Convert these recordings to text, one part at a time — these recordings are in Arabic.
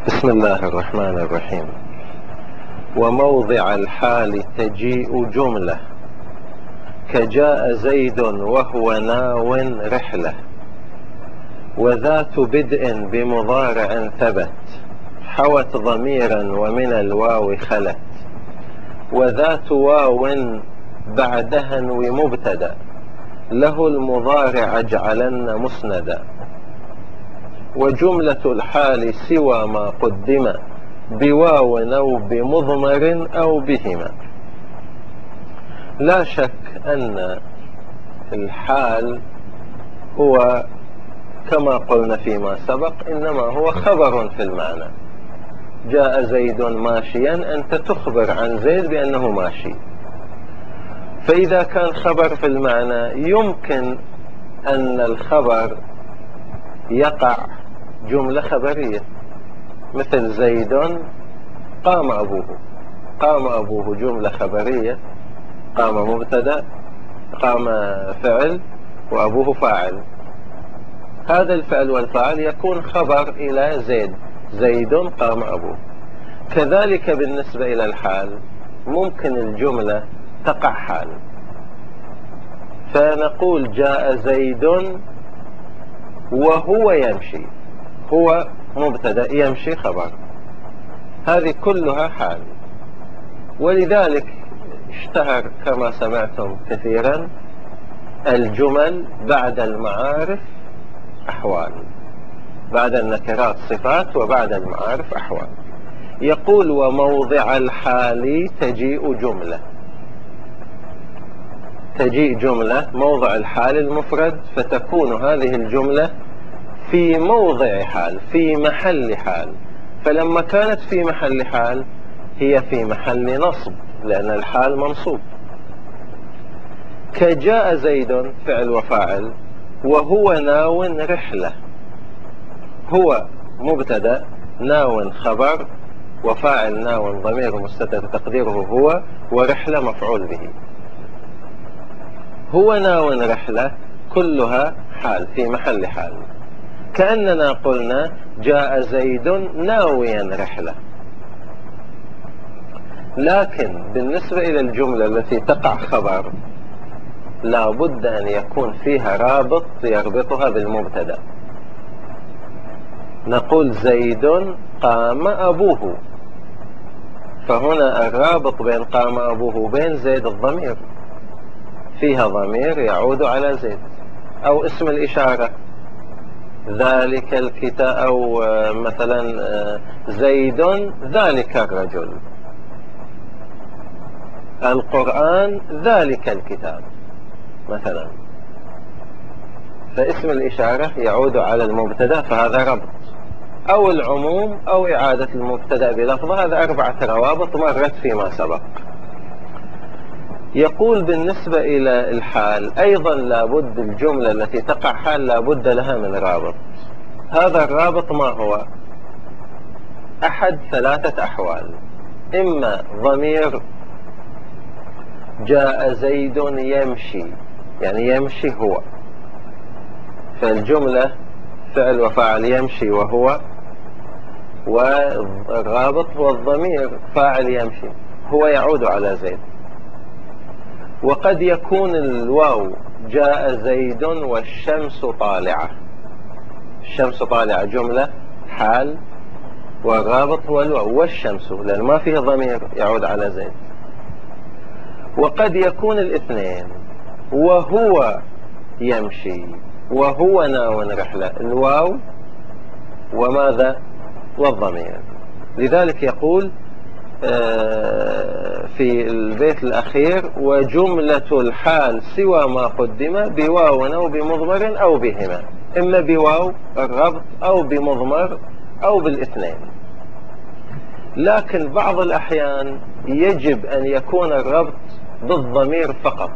بسم الله الرحمن الرحيم. وموضع الحال تجيء جملة كجاء زيد وهو ناو رحلة، وذات بدء بمضارع ثبت حوت ضميرا ومن الواو خلت، وذات واو بعدها ومبتدا له المضارع اجعلن مسندا، وجملة الحال سوى ما قدم بواو أو بمضمر أو بهما. لا شك أن الحال هو كما قلنا فيما سبق إنما هو خبر في المعنى. جاء زيد ماشيا، أنت تخبر عن زيد بأنه ماشي، فإذا كان خبر في المعنى يمكن أن الخبر يقع جملة خبرية، مثل زيد قام أبوه. قام أبوه جملة خبرية، قام مبتدأ، قام فعل، وأبوه فاعل. هذا الفعل والفاعل يكون خبر إلى زيد، زيد قام أبوه. كذلك بالنسبة إلى الحال ممكن الجملة تقع حال، فنقول جاء زيد وهو يمشي، هو مبتدأ يمشي خبر، هذه كلها حال. ولذلك اشتهر كما سمعتم كثيرا الجمل بعد المعارف أحوال، بعد النكرات صفات وبعد المعارف أحوال. يقول وموضع الحال تجيء جملة، تجيء جملة موضع الحال المفرد، فتكون هذه الجملة في موضع حال، في محل حال. فلما كانت في محل حال هي في محل نصب، لأن الحال منصوب. كجاء زيد فعل وفاعل، وهو ناو رحلة، هو مبتدأ، ناو خبر، وفاعل ناو ضمير مستتر تقديره هو، ورحلة مفعول به. هو ناو رحلة كلها حال في محل حال، كأننا قلنا جاء زيد ناويا رحلة. لكن بالنسبة إلى الجملة التي تقع خبر لا بد أن يكون فيها رابط يربطها بالمبتدأ. نقول زيد قام أبوه، فهنا الرابط بين قام أبوه وبين زيد الضمير، فيها ضمير يعود على زيد. أو اسم الإشارة ذلك الكتاب، أو مثلا زيد ذلك الرجل، القرآن ذلك الكتاب مثلا، فاسم الإشارة يعود على المبتدأ، فهذا ربط. أو العموم أو إعادة المبتدأ بلفظه، هذا 4 روابط مرت فيما سبق. يقول بالنسبة إلى الحال أيضا لابد الجملة التي تقع حال لابد لها من رابط. هذا الرابط ما هو؟ أحد 3 أحوال: إما ضمير جاء زيد يمشي، يعني يمشي هو، فالجملة فعل وفاعل يمشي وهو، والرابط هو الضمير فاعل يمشي، هو يعود على زيد. وقد يكون الواو جاء زيد والشمس طالعة، الشمس طالعة جملة حال، والرابط هو الواو والشمس، لأن ما فيه ضمير يعود على زيد. وقد يكون الاثنين، وهو يمشي وهو ناو رحلة، الواو وماذا؟ والضمير. لذلك يقول في البيت الأخير وجملة الحال سوى ما قدم بواو أو بمضمر أو بهما، إما بواو الربط أو بمضمر أو بالاثنين. لكن بعض الأحيان يجب أن يكون الربط بالضمير فقط،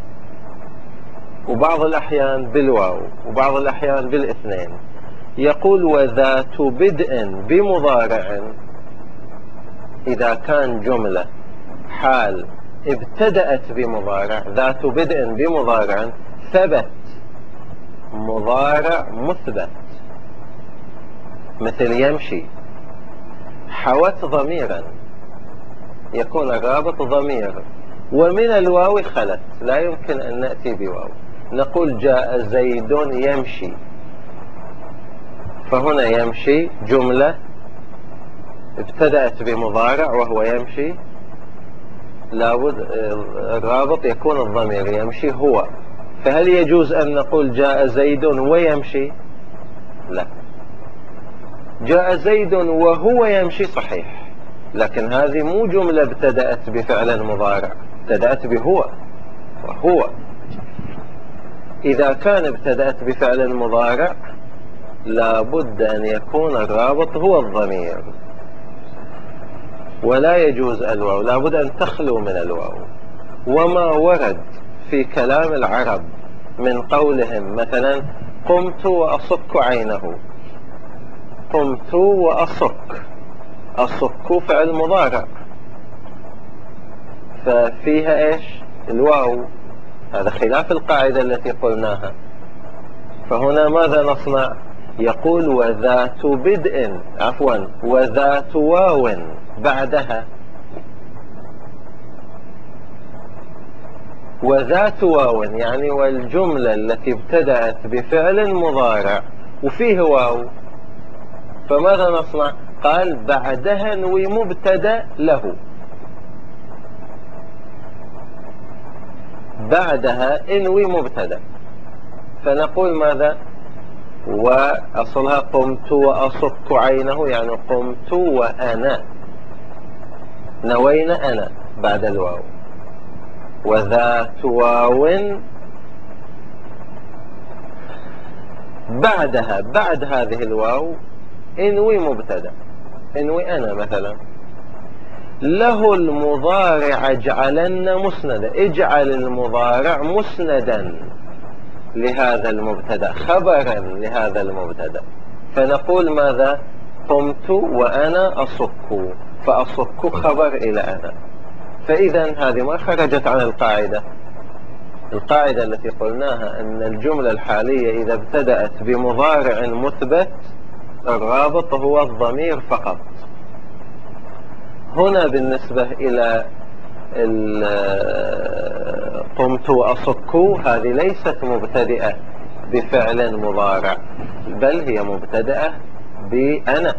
وبعض الأحيان بالواو، وبعض الأحيان بالاثنين. يقول وذات بدء بمضارع، إذا كان جملة حال ابتدأت بمضارع، ذات بدء بمضارع ثبت مضارع مثبت، مثل يمشي، حوت ضميرا، يكون الرابط ضمير، ومن الواو خلت، لا يمكن أن نأتي بواو. نقول جاء زيد يمشي، فهنا يمشي جملة ابتدأت بمضارع وهو يمشي، لابد الرابط يكون الضمير يمشي هو. فهل يجوز أن نقول جاء زيد ويمشي؟ لا. جاء زيد وهو يمشي صحيح، لكن هذه مو جملة ابتدأت بفعل مضارع، ابتدأت بهو وهو. إذا كان ابتدأت بفعل مضارع لابد أن يكون الرابط هو الضمير، ولا يجوز الواو، لابد أن تخلو من الواو. وما ورد في كلام العرب من قولهم مثلا قمت وأصك عينه، قمت وأصك، أصك فعل مضارع، ففيها إيش؟ الواو، هذا خلاف القاعدة التي قلناها. فهنا ماذا نصنع؟ يقول وذات بدء، عفوا، وذات واو بعدها، وذات واو يعني والجملة التي ابتدأت بفعل مضارع وفيه واو، فماذا نصنع؟ قال بعدها نوي مبتدأ له، بعدها انوي مبتدأ، فنقول ماذا؟ وأصلها قمت وأصك عينه، يعني قمت وأنا، نوينا أنا بعد الواو، وذات واو بعدها، بعد هذه الواو انوي مبتدأ، انوي أنا مثلا. له المضارع اجعلن مسندا، اجعل المضارع مسندا لهذا المبتدأ، خبرا لهذا المبتدأ، فنقول ماذا؟ قمت وأنا أصك، فأصك خبر إلى أنا. فإذا هذه ما خرجت عن القاعدة. القاعدة التي قلناها أن الجملة الحالية إذا ابتدأت بمضارع مثبت الرابط هو الضمير فقط. هنا بالنسبة إلى قمت وأصك، هذه ليست مبتدئة بفعل مضارع، بل هي مبتدئة بأنا،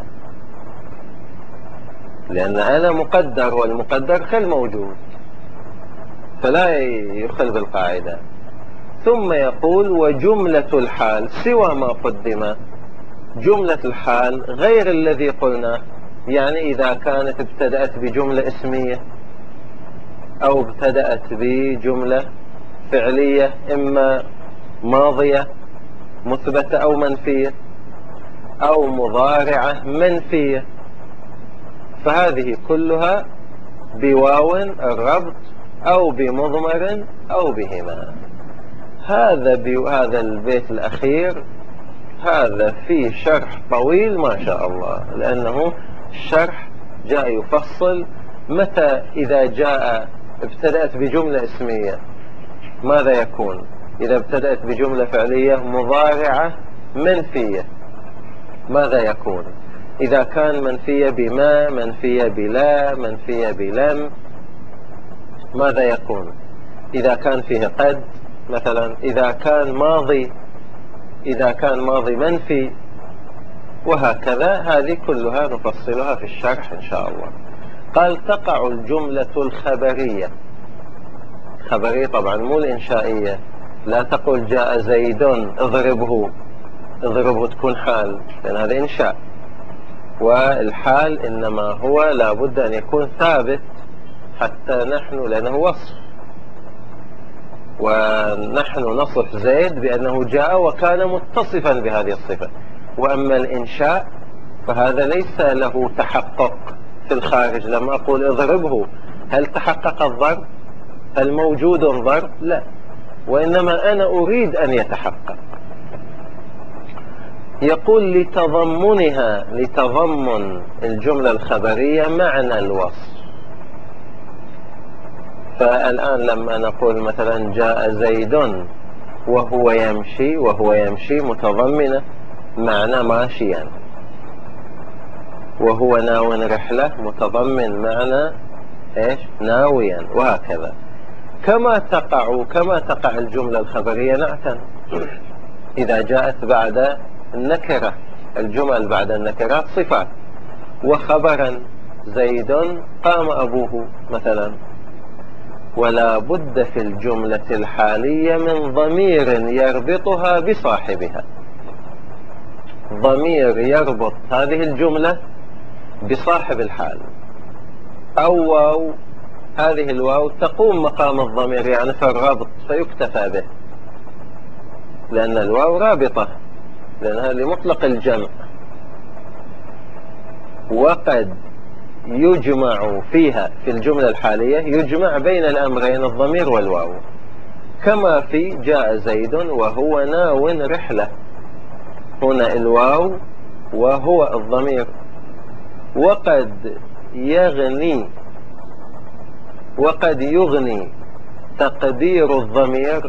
لأن أنا مقدر، والمقدر كالموجود، فلا يخل بالقاعدة. ثم يقول وجملة الحال سوى ما قدم، جملة الحال غير الذي قلناه، يعني إذا كانت ابتدأت بجملة اسمية أو ابتدأت بجملة فعلية إما ماضية مثبتة أو منفية أو مضارعة منفية، فهذه كلها بواو الربط أو بمضمر أو بهما. هذا البيت الأخير هذا فيه شرح طويل ما شاء الله، لأنه الشرح جاء يفصل متى إذا جاء ابتدأت بجملة اسمية ماذا يكون، إذا ابتدأت بجملة فعلية مضارعة منفية ماذا يكون، إذا كان منفية بما، منفية بلا، منفية بلم ماذا يكون، إذا كان فيه قد مثلا، إذا كان ماضي منفي، وهكذا. هذه كلها نفصلها في الشرح إن شاء الله. قال تقع الجملة الخبرية، خبرية طبعا مو الإنشائية، لا تقول جاء زيد اضربه، اضربه تكون حال، لأن هذا إنشاء، والحال إنما هو لابد أن يكون ثابت حتى نحن، لأنه وصف، ونحن نصف زيد بأنه جاء وكان متصفا بهذه الصفة. وأما الإنشاء فهذا ليس له تحقق في الخارج، لما أقول اضربه هل تحقق الضرب؟ هل موجود ضرب؟ لا، وإنما أنا أريد أن يتحقق. يقول لتضمنها، لتضمن الجملة الخبرية معنى الوصف. فالآن لما نقول مثلا جاء زيد وهو يمشي، وهو يمشي متضمنة معنى ماشيا، وهو ناو رحلة متضمن معنى إيش؟ ناويا، وهكذا. كما تقع الجملة الخبرية نعتا إذا جاءت بعد النكرة. الجمل بعد النكرات صفات. وخبرا زيد قام أبوه مثلا. ولا بد في الجملة الحالية من ضمير يربطها بصاحبها، ضمير يربط هذه الجملة بصاحب الحال، أو واو. هذه الواو تقوم مقام الضمير، يعني في الربط، فيكتفى به، لأن الواو رابطة، لأنها لمطلق الجمع. وقد يجمع فيها في الجملة الحالية، يجمع بين الأمرين الضمير والواو، كما في جاء زيد وهو ناو رحلة. هنا الواو وهو الضمير. وقد يغني تقدير الضمير،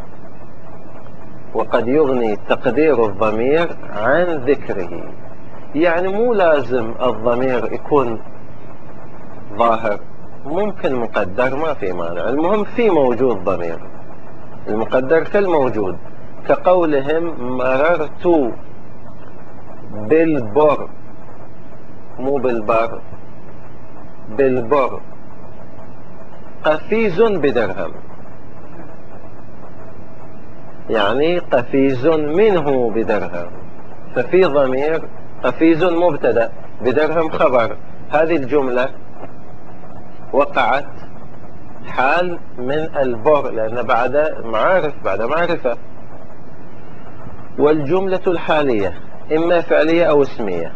وقد يغني تقدير الضمير عن ذكره. يعني مو لازم الضمير يكون ظاهر، ممكن مقدر، ما في مانع، المهم في موجود ضمير. المقدر كالموجود، كقولهم مررت بالبر، مو بالبر، بالبر قفيز بدرهم، يعني قفيز منه بدرهم، ففي ضمير. قفيز مبتدأ، بدرهم خبر. هذه الجملة وقعت حال من البر، لأن بعد معرفة. والجملة الحالية إما فعلية أو اسمية،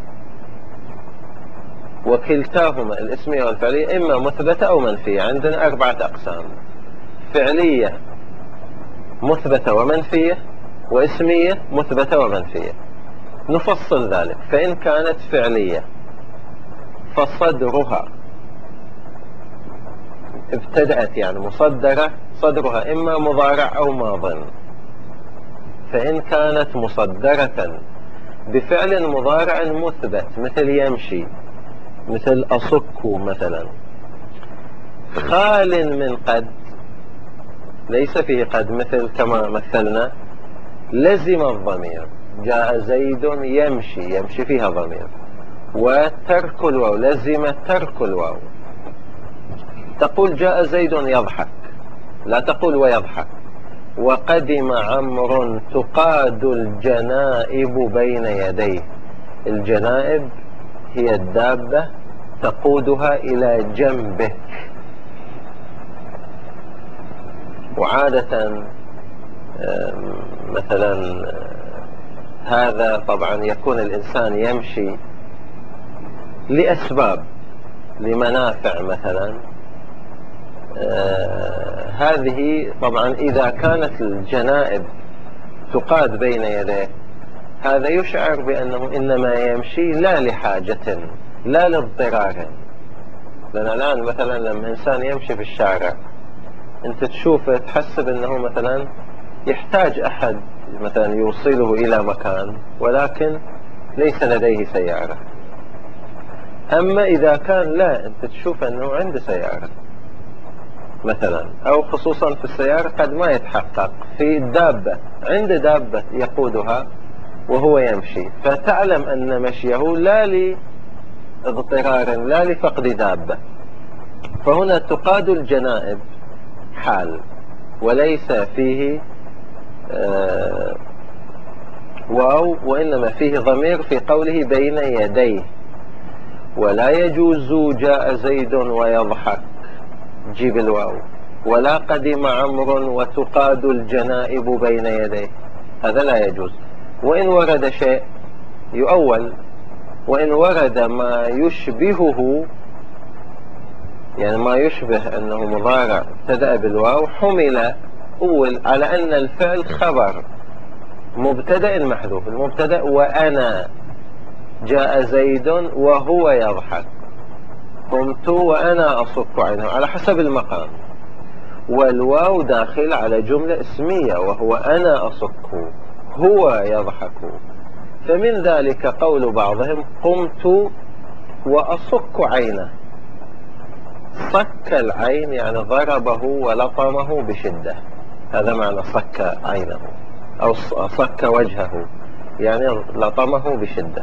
وكلتاهما الاسمية والفعلية إما مثبتة أو منفية. عندنا 4 أقسام: فعلية مثبتة ومنفية، واسمية مثبتة ومنفية. نفصل ذلك. فإن كانت فعلية فصدرها ابتدأت، يعني مصدرة، صدرها إما مضارع أو ماض. فإن كانت مصدرة بفعل مضارع مثبت مثل يمشي، مثل أصك مثلا، خال من قد، ليس فيه قد مثل كما مثلنا، لزم الضمير. جاء زيد يمشي فيها ضمير. وترك الواو، لزم ترك الواو. تقول جاء زيد يضحك، لا تقول ويضحك. وقدم عمرو تقاد الجنائب بين يديه. الجنائب هي الدابة تقودها إلى جنبك. وعادة مثلا هذا طبعا يكون الإنسان يمشي لأسباب، لمنافع مثلا. هذه طبعا إذا كانت الجنائب تقاد بين يديه، هذا يشعر بأنه إنما يمشي لا لحاجة، لا لاضطرار. لأن الآن مثلا لما إنسان يمشي في الشارع، أنت تشوفه تحسب أنه مثلا يحتاج أحد مثلا يوصله إلى مكان، ولكن ليس لديه سيارة. أما إذا كان لا، أنت تشوف أنه عنده سيارة مثلا، أو خصوصا في السيارة قد ما يتحقق في الدابة، عنده دابة يقودها وهو يمشي، فتعلم أن مشيه لا لاضطرار، لا لفقد دابة. فهنا تقاد الجنائب حال، وليس فيه واو، وإنما فيه ضمير في قوله بين يديه. ولا يجوز جاء زيد ويضحك، جيب الواو. ولا قدم عمرو وتقاد الجنائب بين يديه، هذا لا يجوز. وإن ورد شيء يؤول، وإن ورد ما يشبهه، يعني ما يشبه أنه مضارع ابتدأ بالواو، حمل أول على أن الفعل خبر مبتدأ محذوف. المبتدأ وأنا، جاء زيد وهو يضحك، قمت وأنا أصك عينه، على حسب المقام. والواو داخل على جملة اسمية، وهو أنا أصك، هو يضحك. فمن ذلك قول بعضهم قمت وأصك عينه. صك العين يعني ضربه ولطمه بشدة، هذا معنى صك عينه، أو صك وجهه يعني لطمه بشدة.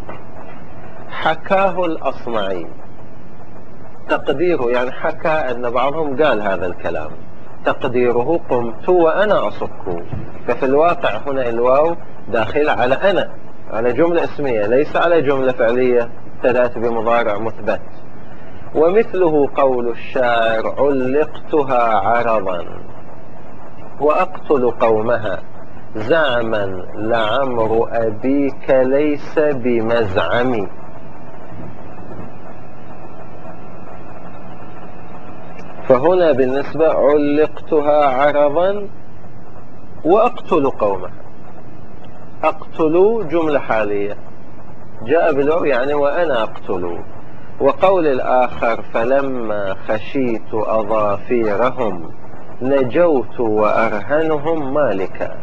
حكاه الأصمعي، تقديره يعني حكى أن بعضهم قال هذا الكلام، تقديره قمت وأنا أصك. ففي الواقع هنا الواو داخل على أنا، على جملة اسمية ليس على جملة فعلية ابتدأت بمضارع مثبت. ومثله قول الشاعر علقتها عرضا وأقتل قومها زعما لعمر أبيك ليس بمزعمي. فهنا بالنسبة علقتها عرضا وأقتل قومها. أقتل جملة حالية جاء بالواو يعني وأنا أقتل. وقول الآخر فلما خشيت أظافيرهم نجوت وأرهنهم مالكا.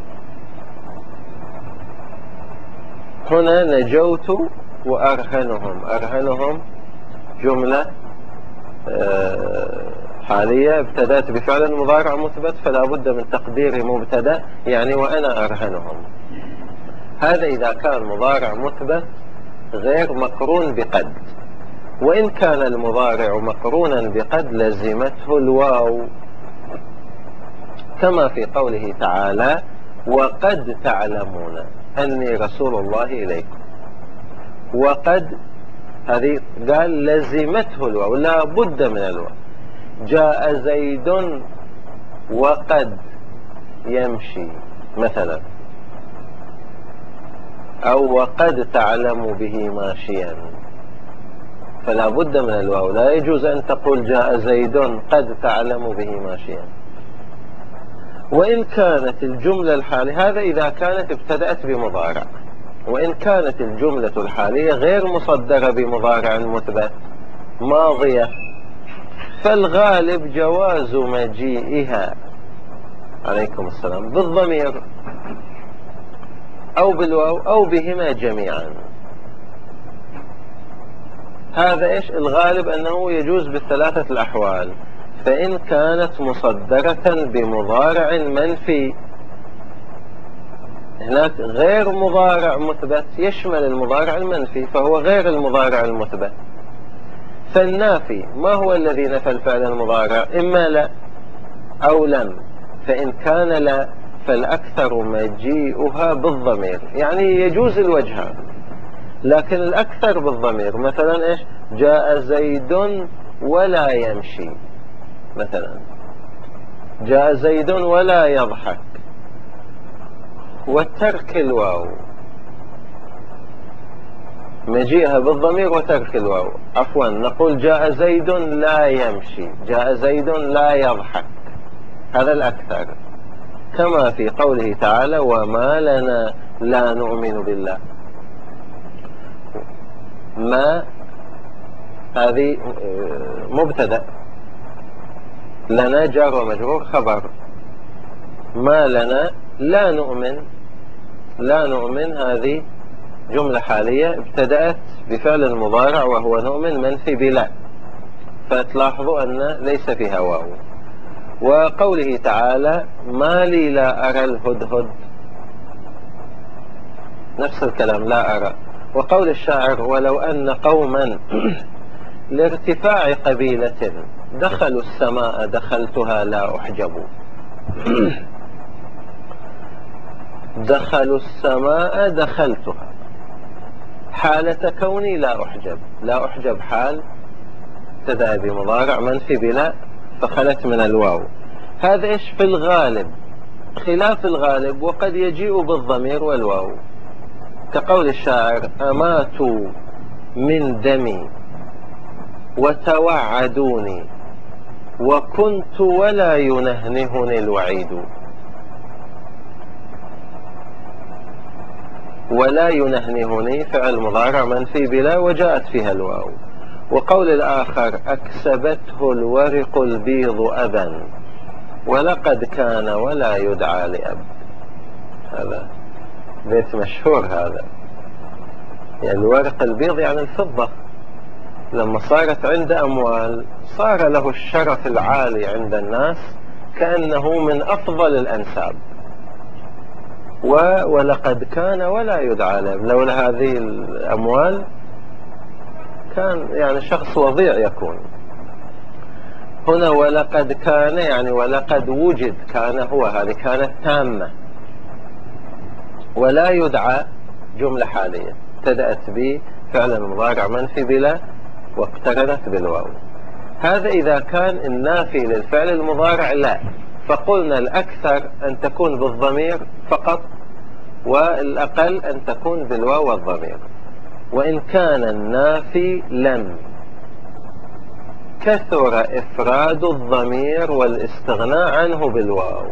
هنا نجوت وأرهنهم، أرهنهم جملة حالية ابتدأت بفعل مضارع مثبت، فلا بد من تقدير مبتدأ يعني وأنا أرهنهم. هذا إذا كان مضارع مثبت غير مقرون بقد. وإن كان المضارع مقرونا بقد لزمته الواو، كما في قوله تعالى وقد تعلمون أني رسول الله إليكم. وقد هذه قال لزمته الواو، لا بد من الواو. جاء زيد وقد يمشي مثلا، أو وقد تعلم به ماشيا، فلا بد من الواو. لا يجوز أن تقول جاء زيد قد تعلم به ماشيا. وإن كانت الجملة الحالية، هذا إذا كانت ابتدأت بمضارع، وإن كانت الجملة الحالية غير مصدرة بمضارع مثبت ماضية، فالغالب جواز مجيئها عليكم السلام بالضمير أو بالواو أو بهما جميعا. هذا إيش الغالب أنه يجوز بالثلاثة الأحوال. فإن كانت مصدرة بمضارع منفي، هناك غير مضارع مثبت يشمل المضارع المنفي فهو غير المضارع المثبت. فالنافي ما هو الذي نفى الفعل المضارع؟ إما لا أو لم. فإن كان لا فالأكثر مجيئها بالضمير، يعني يجوز الوجهان لكن الأكثر بالضمير. مثلا إيش؟ جاء زيد ولا يمشي مثلا، جاء زيد ولا يضحك. وترك الواو مجيئها بالضمير وترك الواو، عفوا نقول جاء زيد لا يمشي، جاء زيد لا يضحك، هذا الأكثر. كما في قوله تعالى وما لنا لا نؤمن بالله. ما هذه مبتدأ، لنا جار ومجرور خبر. ما لنا لا نؤمن، لا نؤمن هذه جملة حالية ابتدأت بفعل المضارع وهو نؤمن منفي بلا، فتلاحظوا أن ليس فيها واو. وقوله تعالى ما لي لا أرى الهدهد، نفس الكلام لا أرى. وقول الشاعر ولو أن قوما لارتفاع قبيلة دخلوا السماء دخلتها لا أحجب. دخلوا السماء دخلتها حالة كوني لا أحجب، لا أحجب حال ابتدأ بمضارع منفي بلا فخلت من الواو. هذا إيش في الغالب، خلاف الغالب وقد يجيء بالضمير والواو، كقول الشاعر أماتوا من دمي وتوعدوني وكنت ولا ينهنهني الوعيد. ولا ينهنهني فعل مضارع منفي بلا وجاءت فيها الواو. وقول الآخر أكسبته الورق البيض أبا ولقد كان ولا يدعى لأب، هذا بيت مشهور هذا. يعني الورق البيض يعني الفضة، لما صارت عنده أموال صار له الشرف العالي عند الناس كأنه من أفضل الأنساب. ولقد كان ولا يدعى له، لولا هذه الأموال كان يعني شخص وضيع يكون. هنا ولقد كان يعني ولقد وجد، كان هو، هذه كانت تامة. ولا يدعى جملة حالية ابتدأت بفعل مضارع منفي بلا واقترنت بالواو. هذا إذا كان النافي للفعل المضارع لا، فقلنا الأكثر أن تكون بالضمير فقط، والأقل أن تكون بالواو والضمير. وإن كان النافي لم، كثر إفراد الضمير والاستغناء عنه بالواو.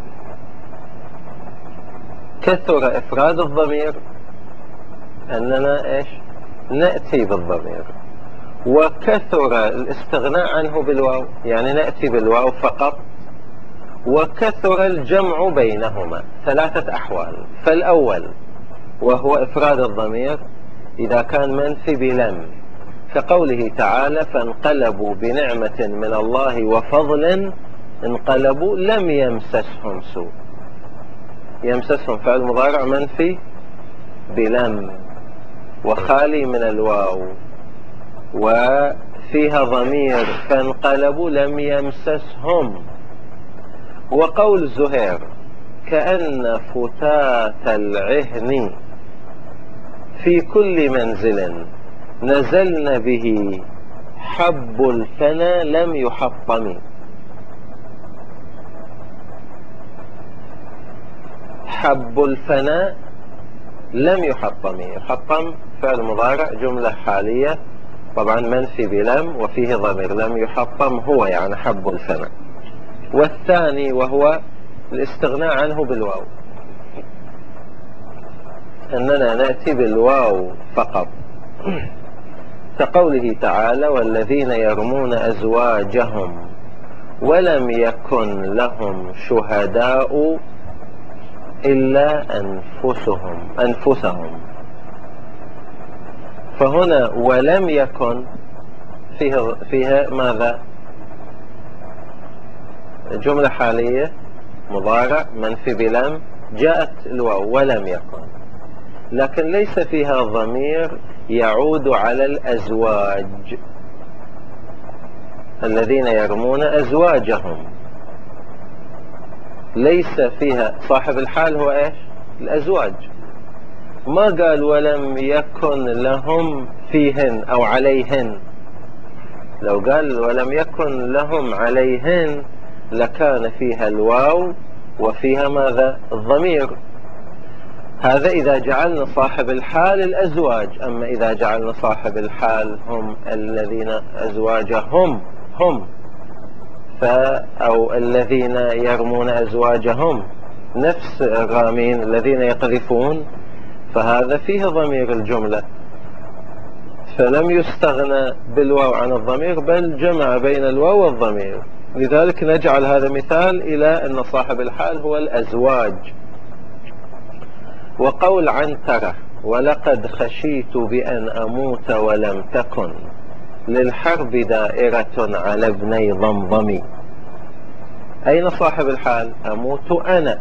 كثر إفراد الضمير أننا إيش نأتي بالضمير، وكثر الاستغناء عنه بالواو يعني نأتي بالواو فقط، وكثر الجمع بينهما. ثلاثة أحوال. فالأول وهو إفراد الضمير إذا كان منفي بلم، كقوله تعالى فانقلبوا بنعمة من الله وفضل انقلبوا لم يمسسهم سوء. يمسسهم فعل مضارع منفي بلم وخالي من الواو وفيها ضمير، فانقلبوا لم يمسسهم. وقول زهير كأن فتات العهن في كل منزل نزلن به حب الفنا لم يحطم. حب الفنا لم يحطم. يحطم فعل مضارع جملة حالية طبعا منفي بلم وفيه ضمير، لم يحطم هو يعني حب الفنا. والثاني وهو الاستغناء عنه بالواو، أننا نأتي بالواو فقط، كقوله تعالى والذين يرمون أزواجهم ولم يكن لهم شهداء إلا أنفسهم. فهنا ولم يكن فيها ماذا؟ جملة حالية مضارع منفي بلم، جاءت الواو ولم يكن، لكن ليس فيها ضمير يعود على الأزواج. الذين يرمون أزواجهم ليس فيها صاحب الحال هو إيش؟ الأزواج. ما قال ولم يكن لهم فيهن أو عليهن. لو قال ولم يكن لهم عليهن لكان فيها الواو وفيها ماذا؟ الضمير. هذا إذا جعلنا صاحب الحال الأزواج. أما إذا جعلنا صاحب الحال هم الذين أزواجهم هم أو الذين يرمون أزواجهم نفس الرامين الذين يقذفون، فهذا فيه ضمير الجملة، فلم يستغنى بالواو عن الضمير بل جمع بين الواو والضمير. لذلك نجعل هذا مثال إلى أن صاحب الحال هو الأزواج. وقول عنترة ولقد خشيت بأن أموت ولم تكن للحرب دائرة على ابني ضمضمي. أين صاحب الحال؟ أموت أنا.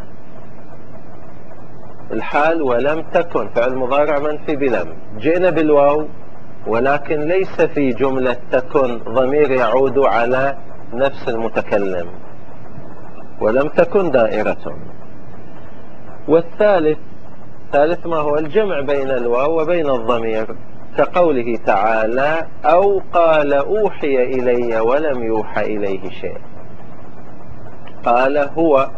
الحال ولم تكن فعل مضارع منفي بلم، جئنا بالواو ولكن ليس في جملة تكن ضمير يعود على نفس المتكلم، ولم تكن دائرة. والثالث ما هو الجمع بين الواو وبين الضمير، كقوله تعالى أو قال أوحي إلي ولم يوحى إليه شيء. قال هو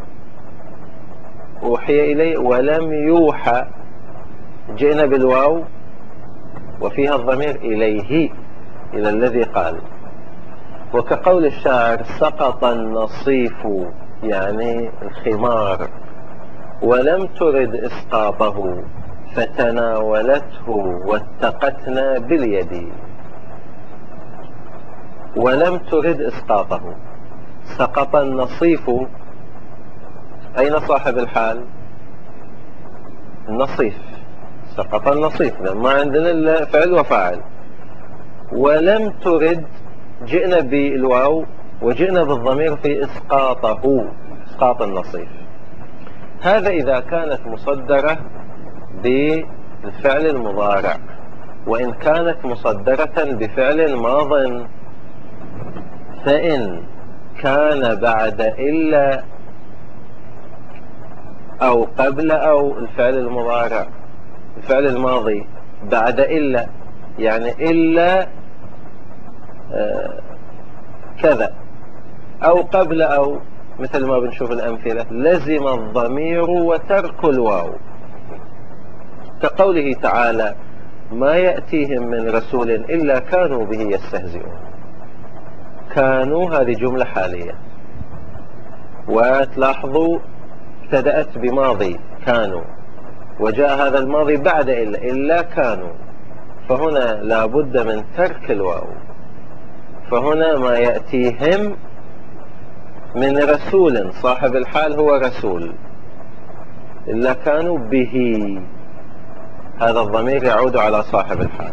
أوحي إلي ولم يوحى، جئنا بالواو وفيها الضمير إليه إلى الذي قال. وكقول الشاعر سقط النصيف يعني الخمار ولم ترد إسقاطه فتناولته واتقتنا باليد. ولم ترد إسقاطه. سقط النصيف، أين صاحب الحال؟ النصيف، سقط النصيف لأن ما عندنا إلا فعل وفاعل. ولم ترد، جئنا بالواو وجئنا بالضمير في إسقاطه، إسقاط النصيف. هذا إذا كانت مصدرة بالفعل المضارع. وإن كانت مصدرة بفعل ماض فإن كان بعد إلا أو قبل أو الفعل المضارع الفعل الماضي بعد إلا، يعني إلا كذا، أو قبل أو، مثل ما بنشوف الأمثلة، لزم الضمير وترك الواو، كقوله تعالى ما يأتيهم من رسول إلا كانوا به يستهزئون. كانوا هذه جملة حالية، وتلاحظوا ابتدأت بماضي كانوا، وجاء هذا الماضي بعد إلا كانوا، فهنا لا بد من ترك الواو. فهنا ما يأتيهم من رسول، صاحب الحال هو رسول، إلا كانوا به، هذا الضمير يعود على صاحب الحال.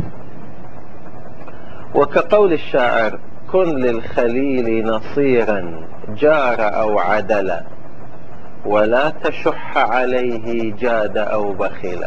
وكقول الشاعر كن للخليل نصيرا جار أو عدل ولا تشح عليه جاد أو بخيل.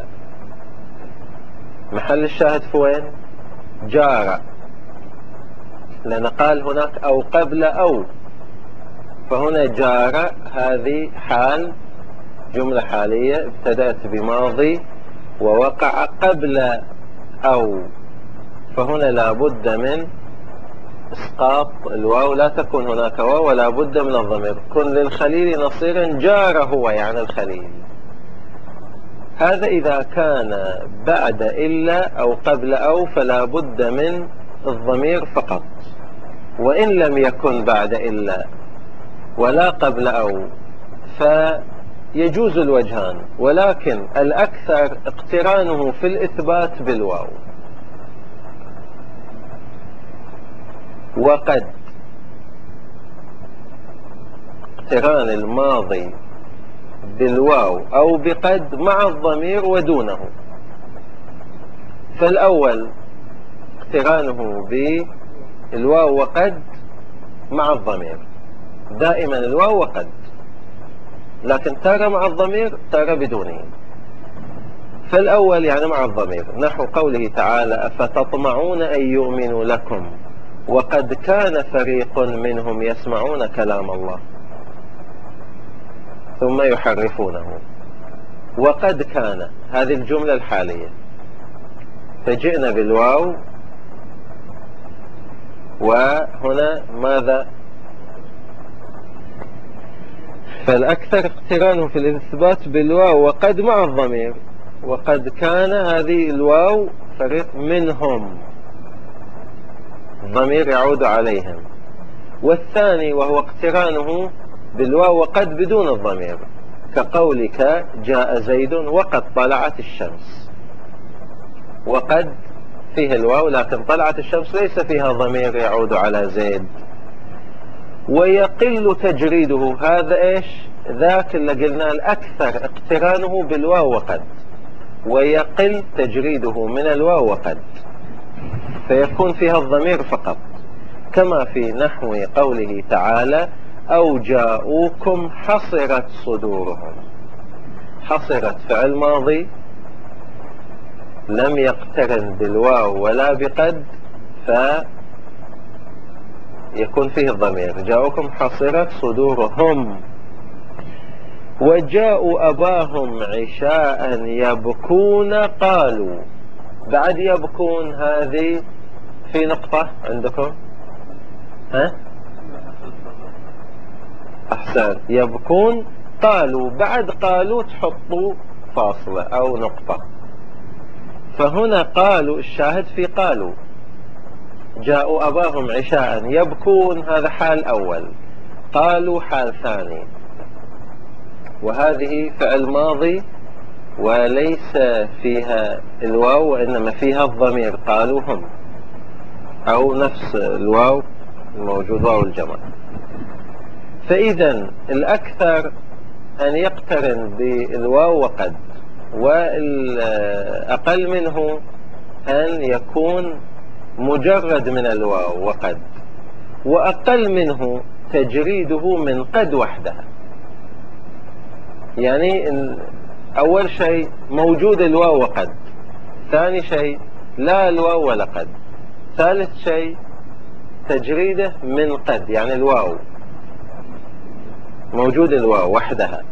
محل الشاهد فوين؟ جار، لأن قال هناك أو قبل أو، فهنا جار هذه حال، جملة حالية ابتدأت بماضي ووقع قبل أو، فهنا لا بد من إسقاط الواو، لا تكون هناك واو ولا بد من الضمير. كن للخليل نصيرا جار هو يعني الخليل. هذا إذا كان بعد إلا أو قبل أو فلا بد من الضمير فقط. وإن لم يكن بعد إلا ولا قبل أو فيجوز الوجهان، ولكن الأكثر اقترانه في الإثبات بالواو. وقد، اقتران الماضي بالواو أو بقد مع الضمير ودونه. فالأول اقترانه بالواو وقد مع الضمير، دائما الواو وقد، لكن تارة مع الضمير تارة بدونه. فالأول يعني مع الضمير، نحو قوله تعالى أفتطمعون أن يؤمنوا لكم وقد كان فريق منهم يسمعون كلام الله ثم يحرفونه. وقد كان هذه الجملة الحالية، فجئنا بالواو، وهنا ماذا؟ فالأكثر اقترانه في الإثبات بالواو وقد مع الضمير. وقد كان هذه الواو فريق منهم، الضمير يعود عليهم. والثاني وهو اقترانه بالواو وقد بدون الضمير، كقولك جاء زيد وقد طلعت الشمس. وقد فيه الواو لكن طلعت الشمس ليس فيها ضمير يعود على زيد. ويقل تجريده، هذا ايش؟ ذاك اللي قلنا الأكثر اقترانه بالواو وقد، ويقل تجريده من الواو وقد، فيكون فيها الضمير فقط، كما في نحو قوله تعالى أو جاءوكم حصرت صدورهم. حصرت فعل ماضي لم يقترن بالواو ولا بقد، فيكون فيه الضمير. جاءوكم حصرت صدورهم. وجاءوا أباهم عشاء يبكون قالوا، بعد يبكون هذه في نقطة عندكم؟ ها؟ أحسن، يبكون قالوا، بعد قالوا تحطوا فاصلة أو نقطة. فهنا قالوا، الشاهد في قالوا. جاءوا أباهم عشاء يبكون هذا حال أول، قالوا حال ثاني، وهذه فعل ماضي وليس فيها الواو وإنما فيها الضمير، قالوا هم، أو نفس الواو الموجود واو الجمع. فإذا الأكثر أن يقترن بالواو وقد، والأقل منه أن يكون مجرد من الواو وقد، وأقل منه تجريده من قد وحدها. يعني أول شيء موجود الواو وقد، ثاني شيء لا الواو ولا قد، ثالث شيء تجريده من قد، يعني الواو موجود الواو وحدها،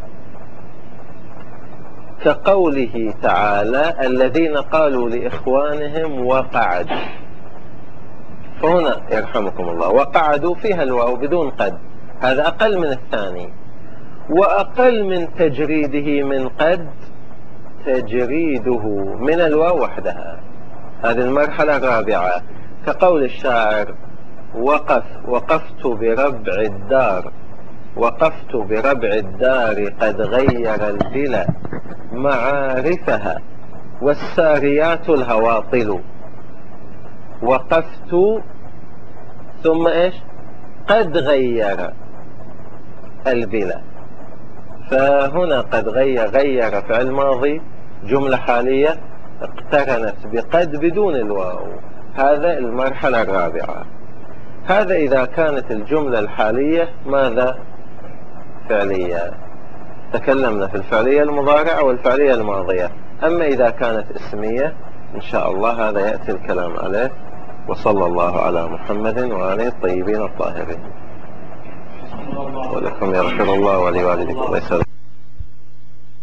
كقوله تعالى الذين قالوا لإخوانهم وقعدوا. فهنا يرحمكم الله وقعدوا فيها الواو بدون قد، هذا أقل من الثاني. وأقل من تجريده من قد تجريده من الواو وحدها، هذه المرحلة الرابعة، كقول الشاعر وقفت بربع الدار، وقفت بربع الدار قد غير البلا معارفها والساريات الهواطل. وقفت ثم إيش؟ قد غير البلا. فهنا قد غير فعل ماضي جملة حالية اقترنت بقد بدون الواو، هذا المرحلة الرابعة. هذا إذا كانت الجملة الحالية ماذا؟ فعلية. تكلمنا في الفعلية المضارعة والفعلية الماضية. أما إذا كانت اسمية إن شاء الله هذا يأتي الكلام عليه. وصلى الله على محمد وآله الطيبين الطاهرين. ولكم يغفر الله ولوالديكم ويسلم.